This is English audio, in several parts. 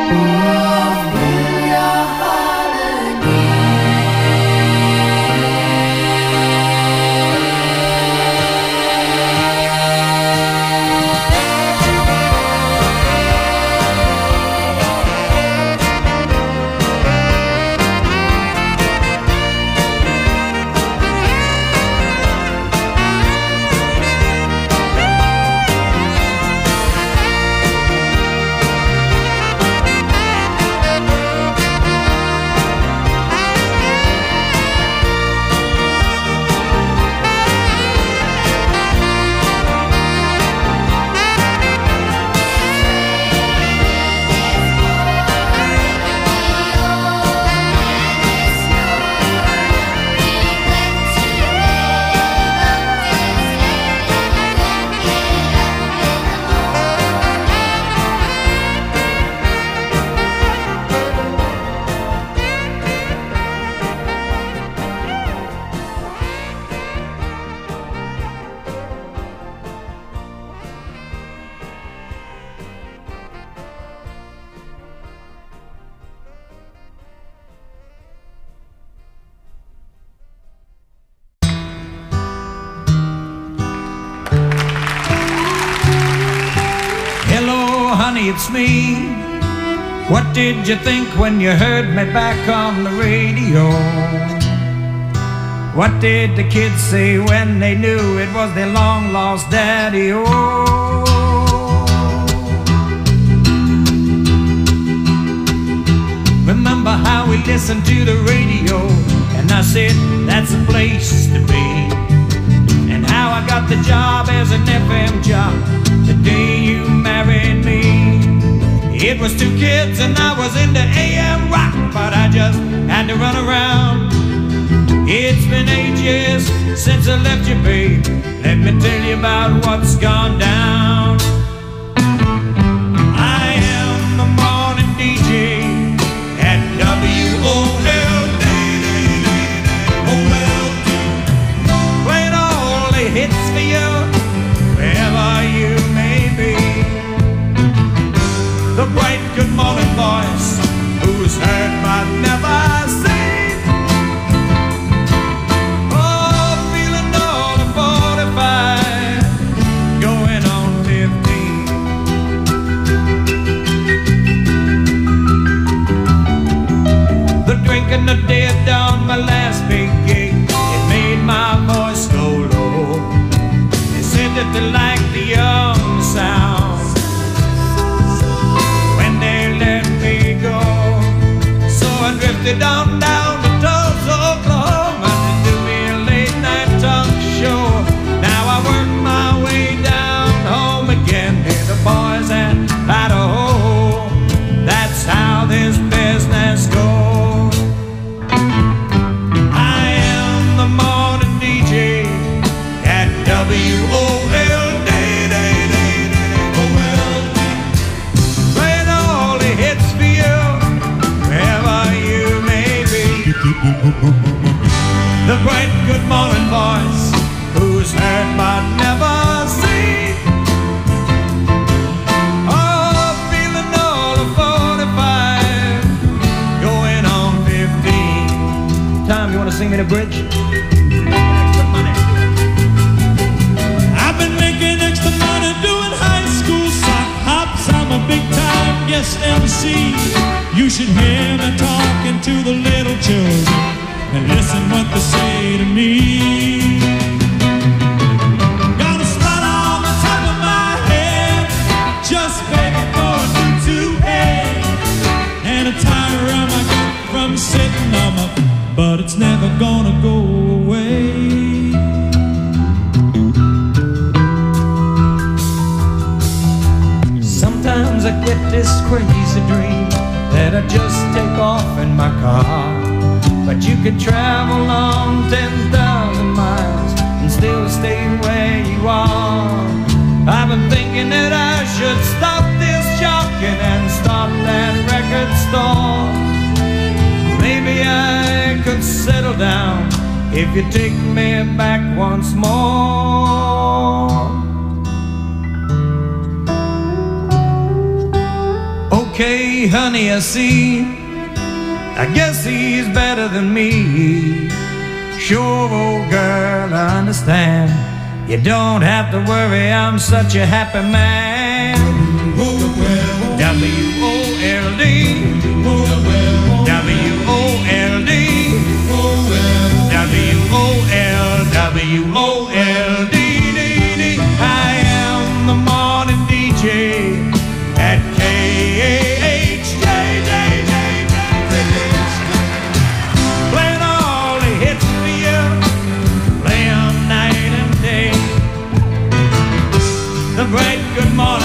It's me. What did you think when you heard me back on the radio? What did the kids say when they knew it was their long-lost daddy? Oh, remember how we listened to the radio, and I said that's the place to be, and how I got the job as an FM jock the day you married me. It was 2 kids and I was into AM rock, but I just had to run around. It's been 8 years since I left you, babe. Let me tell you about what's gone down. I am the morning DJ at WOLD. Playing all the hits for you, wherever you may be. The bright good morning voice, who's heard but never seen. Oh, feeling all the 45, going on 15. The drink and the dead down my last big gig, it made my voice go low. They said that they liked the young sound. I drifted on down to Tulsa, Oklahoma to do me a late night talk show. Now I work my way down home again, hear the boys at Idaho. That's how this business goes. I am the morning DJ at WOLD. Playing all the hits for you, the bright good morning voice, who's heard but never seen. Oh, feeling all of 45, going on 15. Tom, you want to sing me the bridge? Extra money. I've been making extra money doing high school sock hops. I'm a big time guest MC. You should hear me talking to the little children and listen what they say to me. Got a spot on the top of my head, just begging for a new toupee, and a tire around my gut from sitting on my, but it's never gonna go away. Sometimes I get this crazy dream that I just take off in my car, but you could travel on 10,000 miles and still stay where you are. I've been thinking that I should stop this jocking and start that record store. Maybe I could settle down if you take me back once more. Okay, Hey, honey, I see, I guess he's better than me. Sure, old girl, I understand. You don't have to worry, I'm such a happy man. W-O-L-D, W-O-L-D, W-O-L-W-O-L-D. I am the morning DJ at KHJJ. Playing all the hits for you, play 'em night and day. The bright good morning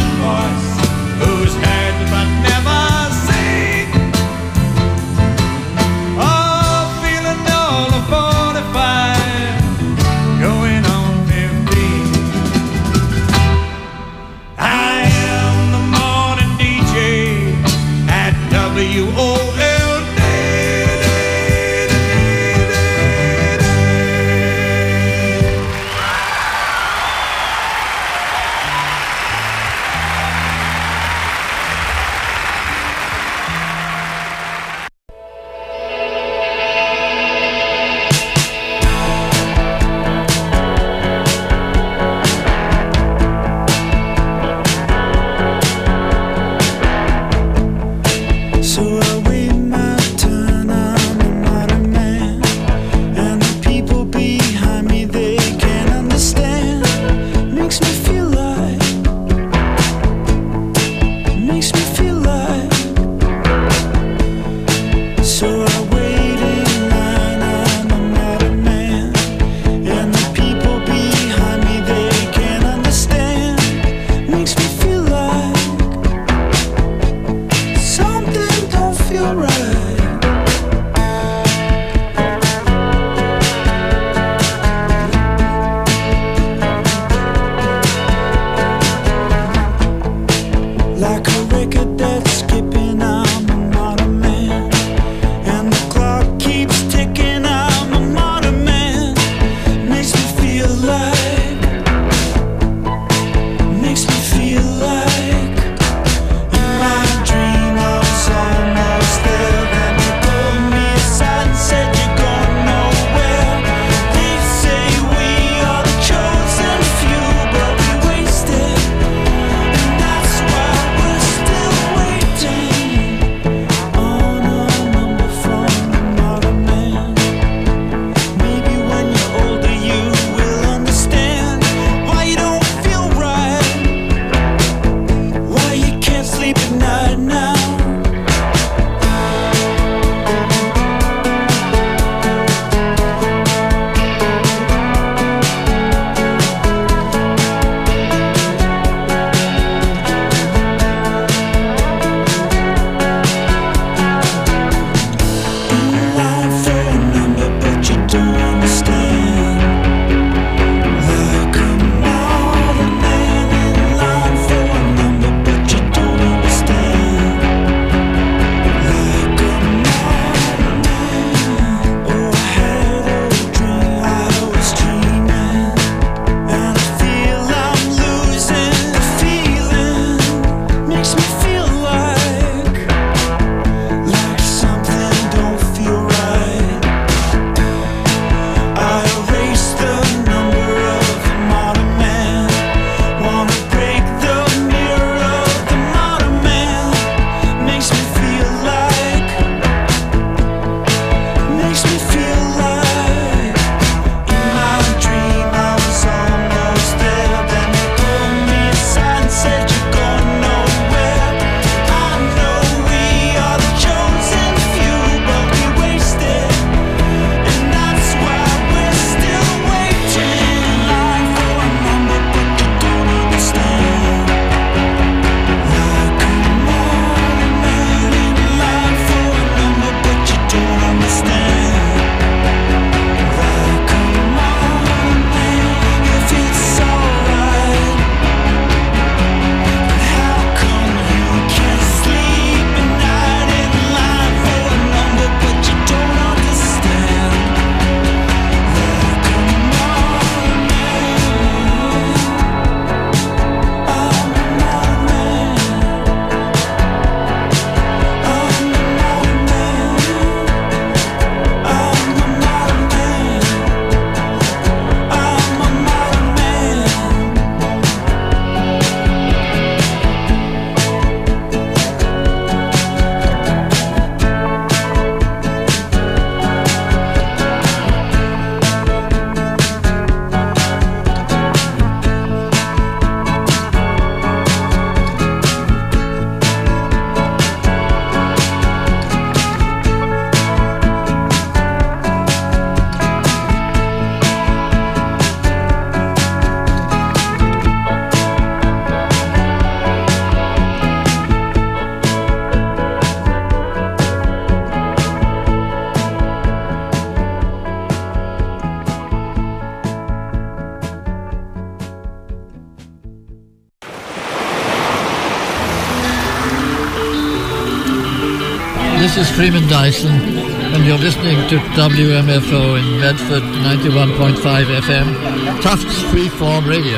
This is Freeman Dyson, and you're listening to WMFO in Medford, 91.5 FM, Tufts Freeform Radio.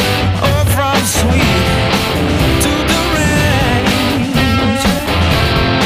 Sweet to the range.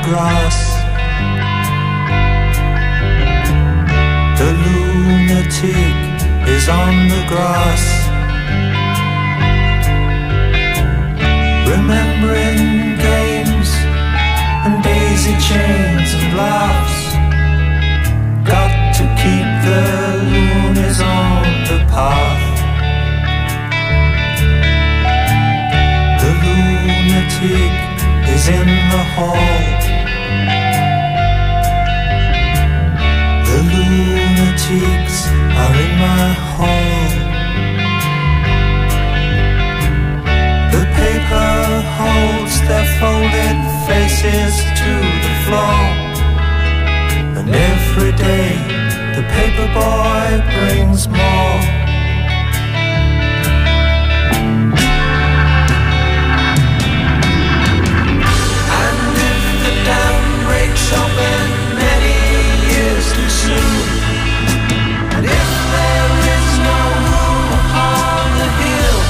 grass. The lunatic is on the grass, remembering games and daisy chains and laughs. Got to keep the loonies on the path. The lunatic is in the hall. The lunatics are in my hall. The paper holds their folded faces to the floor, and every day the paper boy brings more. And if the dam breaks open many years too soon, and if there is no room upon the hill,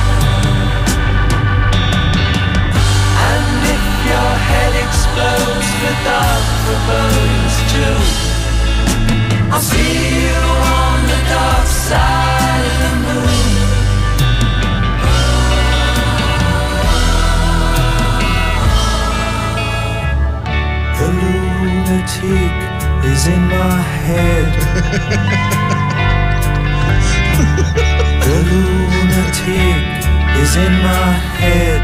and if your head explodes with dark forebodings too, I'll see you on the dark side of the moon. The lunatic is in my head. The lunatic is in my head.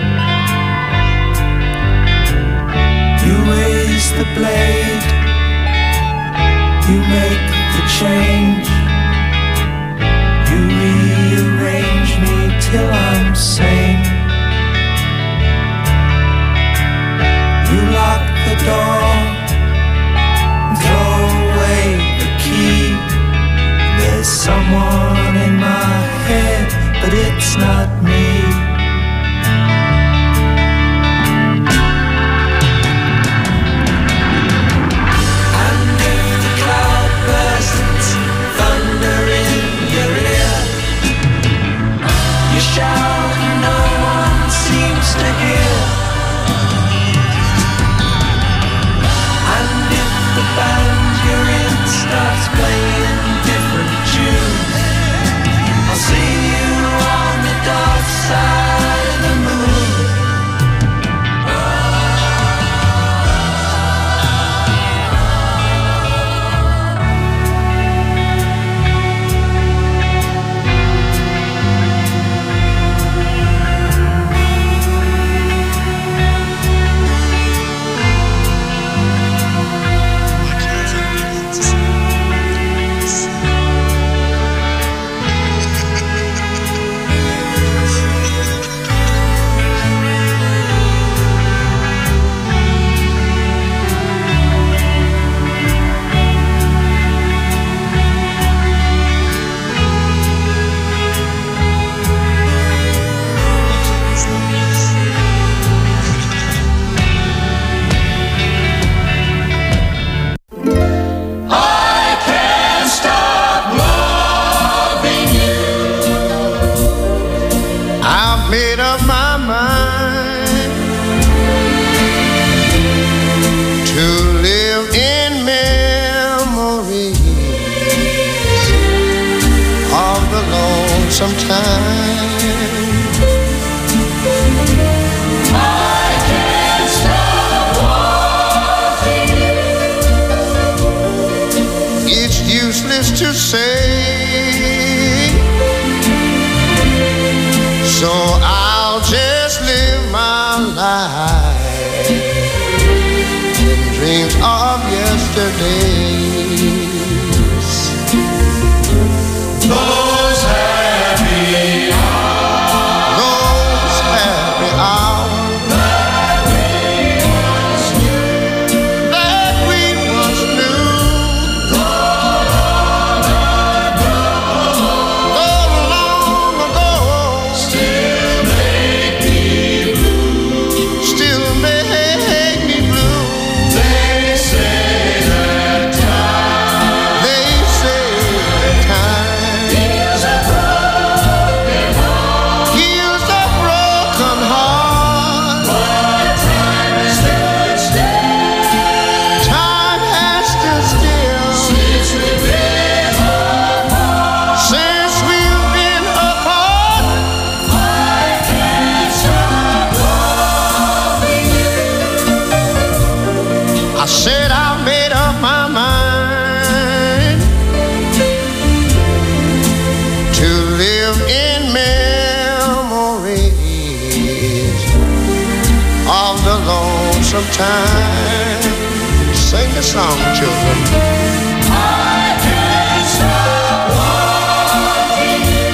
You raise the blade, you make the change, you rearrange me till I'm sane. You lock the door and throw away the key. There's someone in my head, but it's not me. Thunder in your ear, you shout and no one seems to hear. And if the band you're in starts playing different tunes, I'll see you on the dark side of the moon. Still of the lonesome time. Sing the song, children. I can't stop wanting you.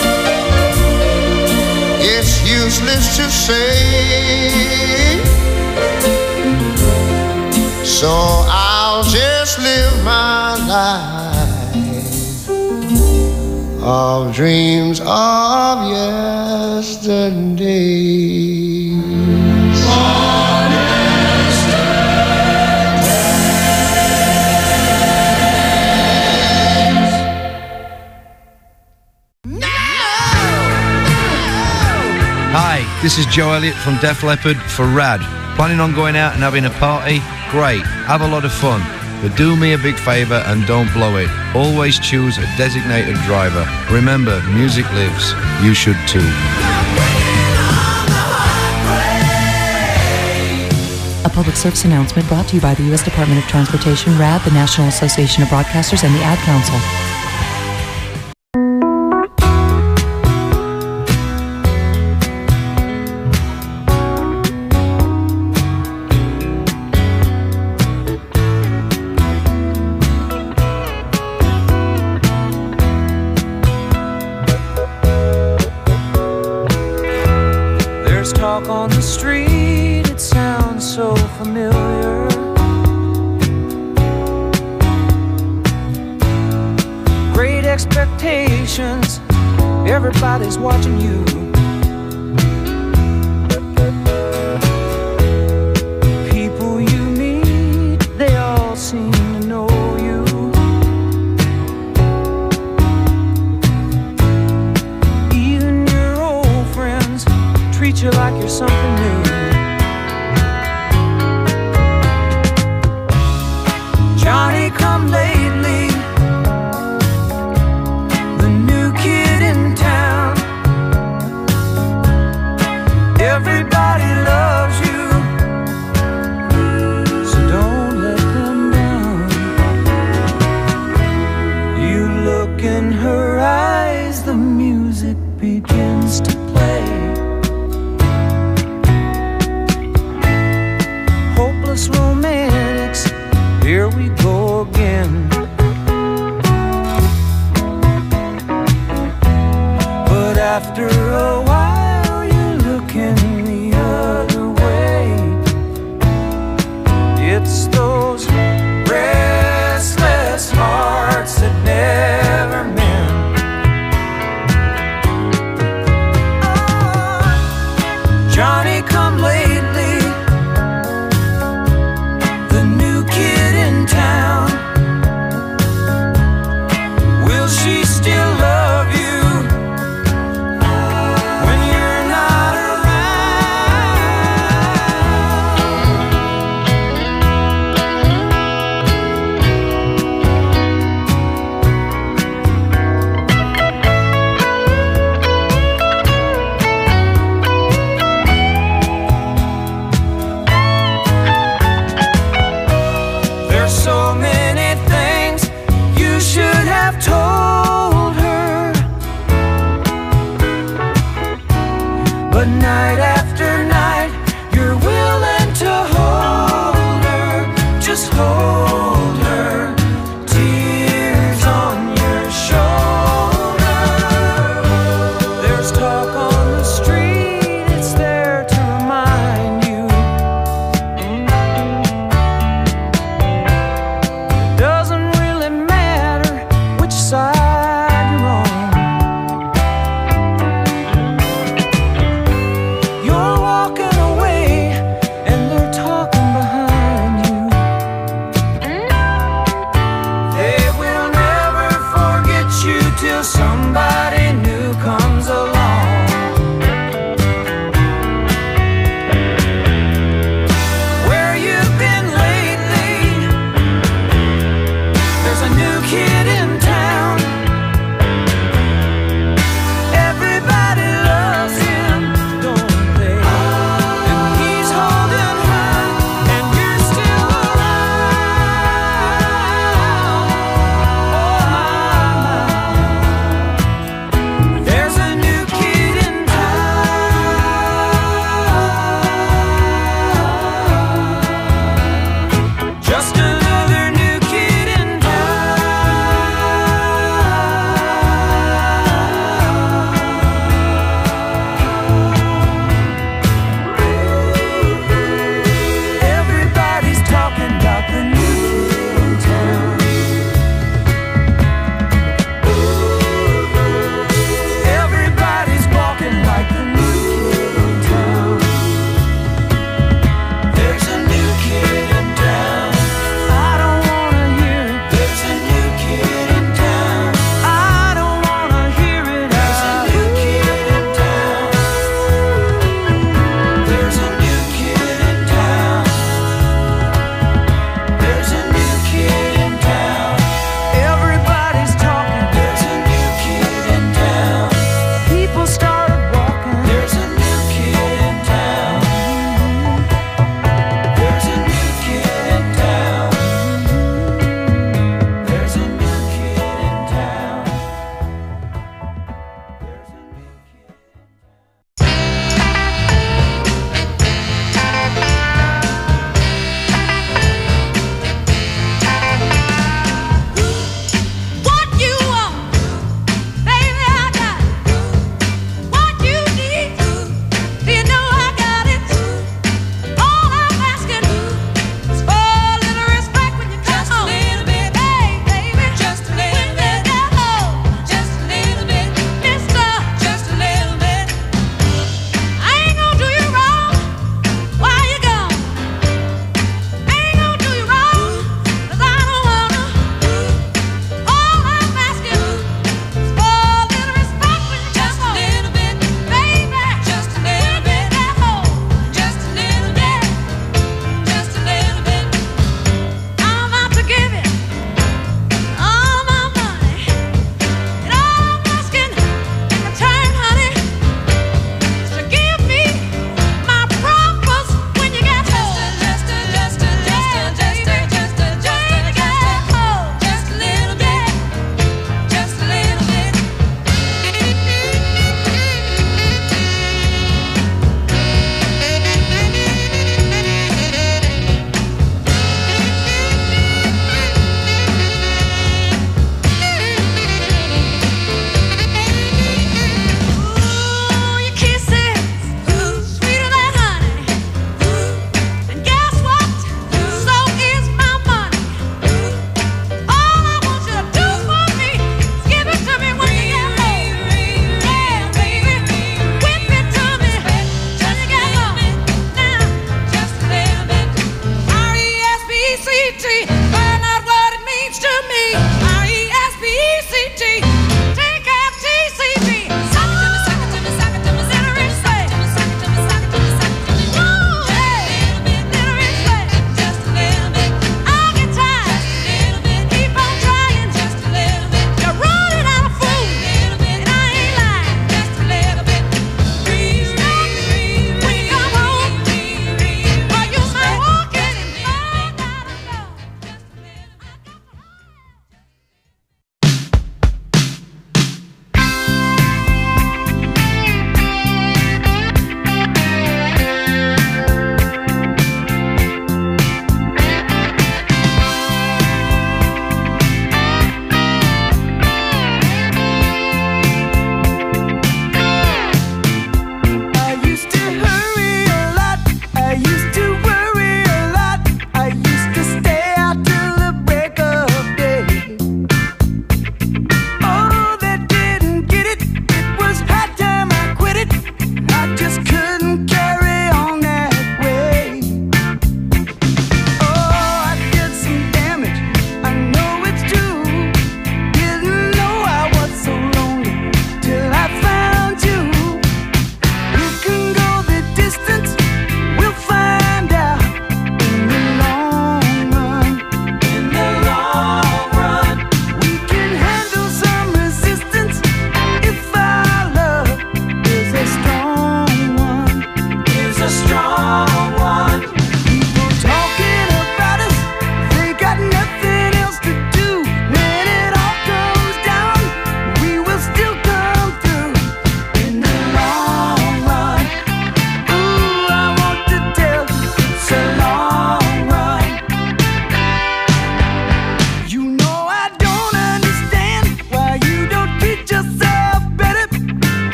It's useless to say, so I'll just live my life of dreams of yesterdays. Hi, this is Joe Elliott from Def Leppard for RAD. Planning on going out and having a party? Great, have a lot of fun. But do me a big favour and don't blow it. Always choose a designated driver. Remember, music lives. You should too. A public service announcement brought to you by the U.S. Department of Transportation, RAD, the National Association of Broadcasters, and the Ad Council. Talk on the street, it sounds so familiar. Great expectations, everybody's watching you. People you meet, they all seem to know you. Even your old friends treat you like you're something new. Johnny come lately, the new kid in town.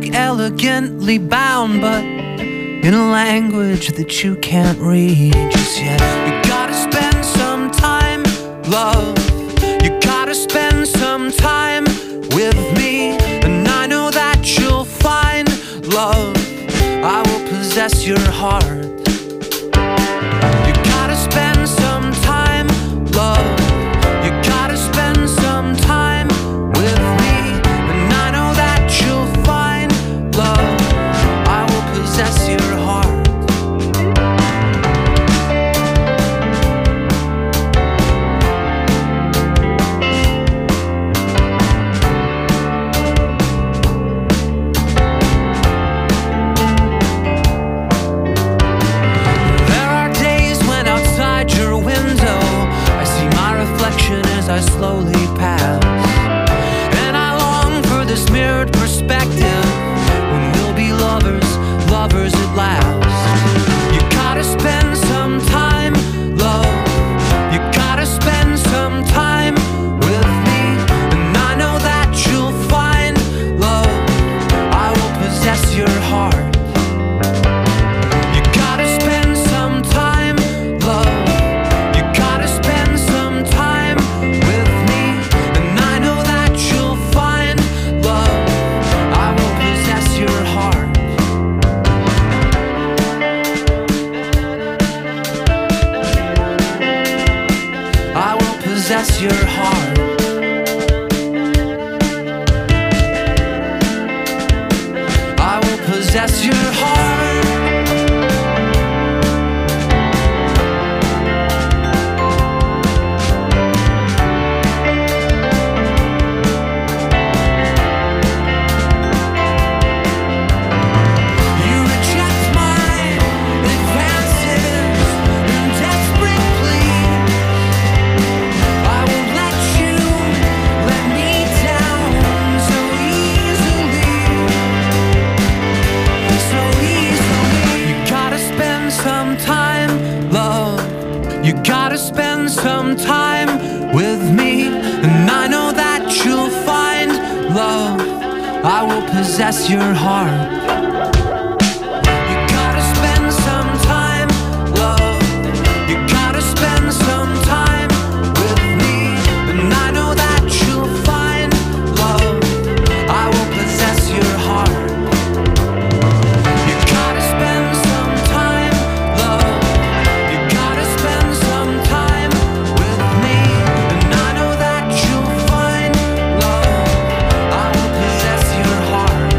book elegantly bound, but in a language that you can't read just yet. You gotta spend some time, love. You gotta spend some time with me, and I know that you'll find love. I will possess your heart. You gotta spend some time, love. You gotta spend some time with me, and I know that you'll find love. I will possess your heart. I slowly pass, and I long for this mirrored perspective when we'll be lovers, lovers at last. You gotta spend some time, love. You gotta spend some time with me, and I know that you'll find love. I will possess your heart. You gotta spend some time, love. You gotta spend some time with me, and I know that you'll find love. I will possess your heart. I will possess your heart. I will possess your heart. You gotta spend some time with me, and I know that you'll find love. I will possess your heart. You gotta spend some time, love. You gotta spend some time with me, and I know that you'll find love. I will possess your heart. You gotta spend some time, love. You gotta spend some time with me, and I know that you'll find love. I will possess your heart.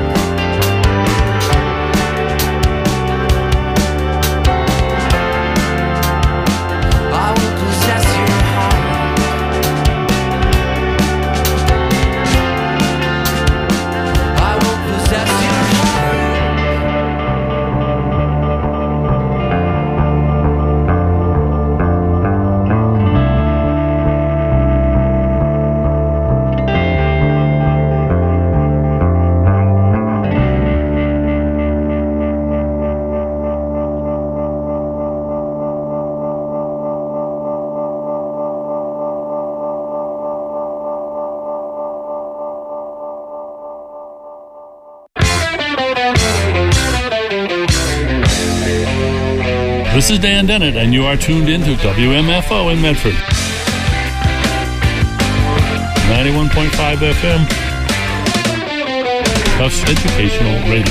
I will possess your heart. I will possess your heart. This is Dan Dennett, and you are tuned into WMFO in Medford. 91.5 FM. Tufts Educational Radio.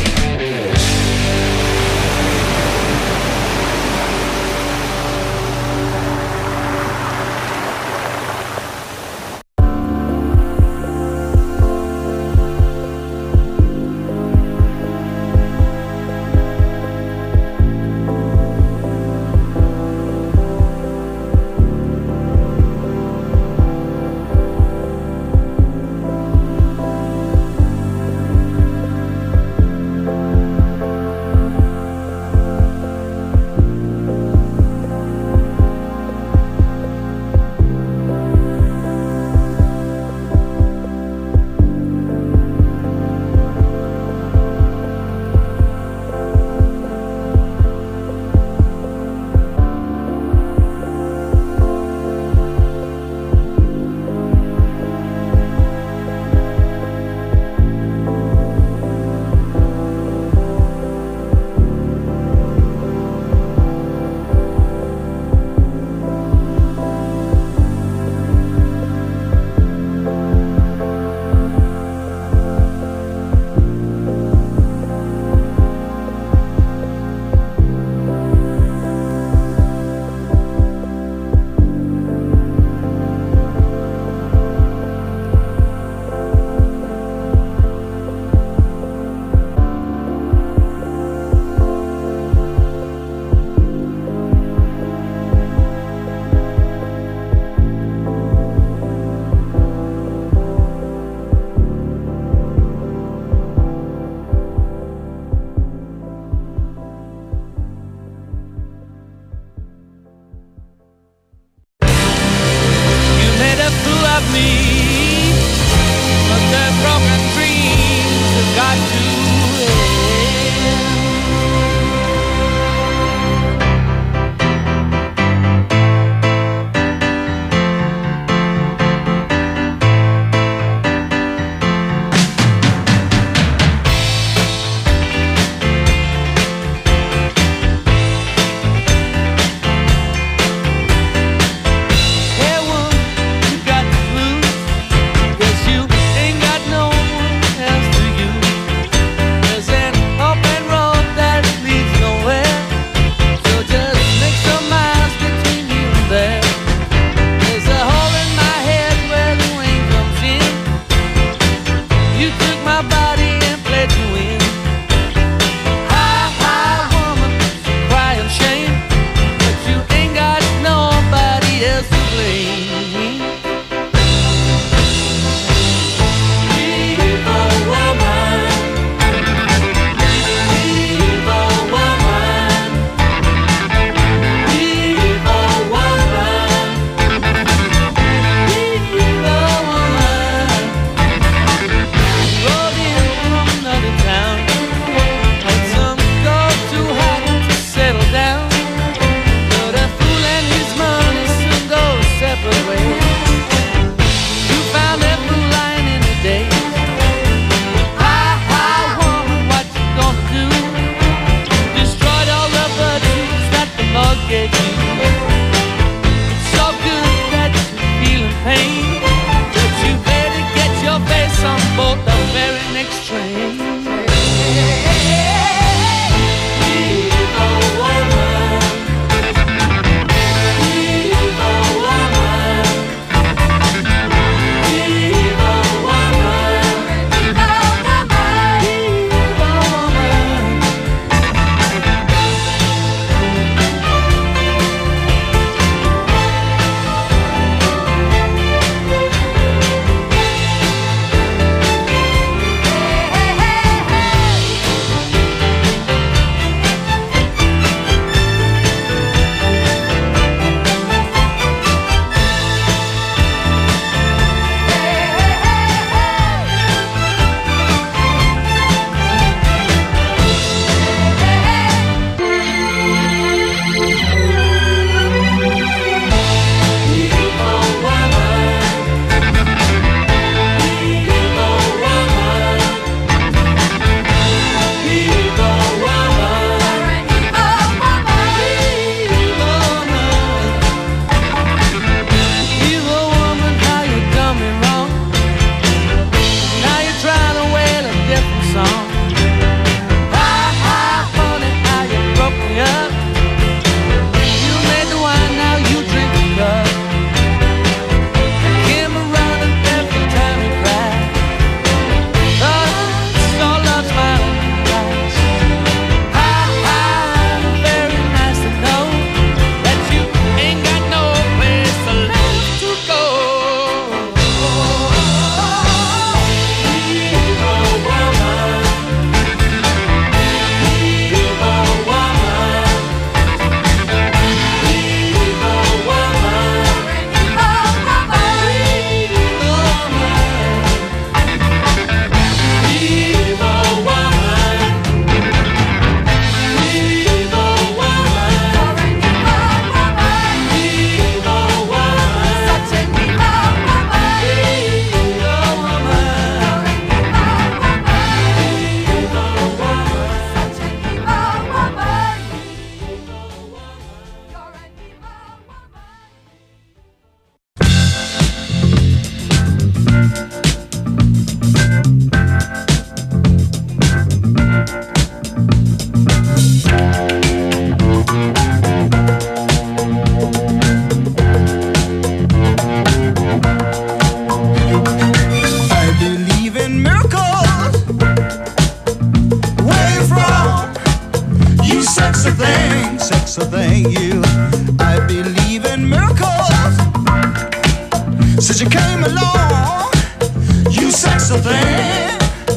sexy thing, you. I believe in miracles. Since you came along, you sexy thing.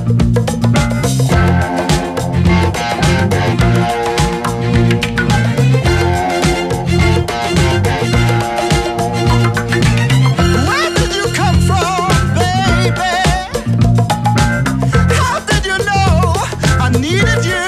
Where did you come from, baby? How did you know I needed you?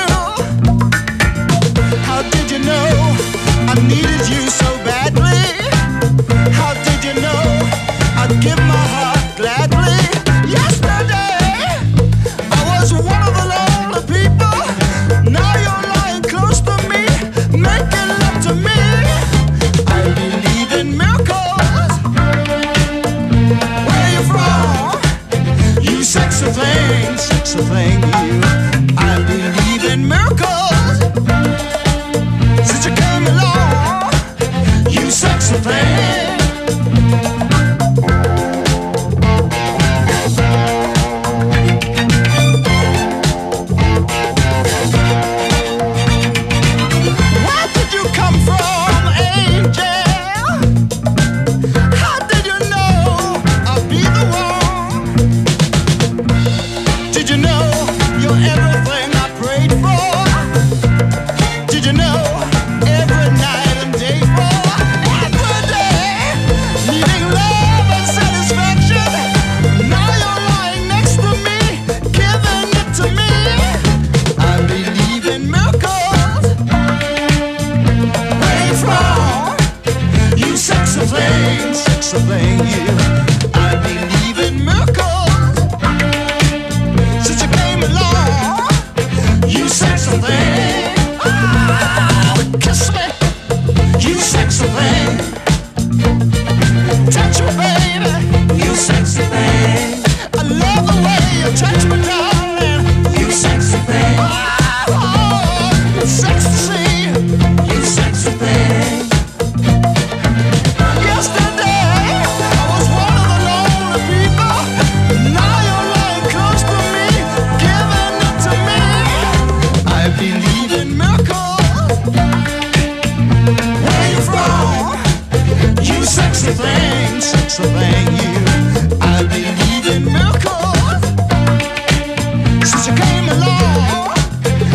How did you know I needed you so badly? How did you know I'd give my heart gladly? Yesterday I was one of the lonely people. Now you're lying close to me, making love to me. I believe in miracles. Where you from? You sexy thing, you. I believe in miracles. Since you came along, you sexy thing. Where did you come from, angel? How did you know I'd be the one? Did you know you're everything I prayed for? Did you know every night and day for every day, needing love and satisfaction? Now you're lying next to me, giving it to me. I believe in miracles. Where you from? You sexy thing, you.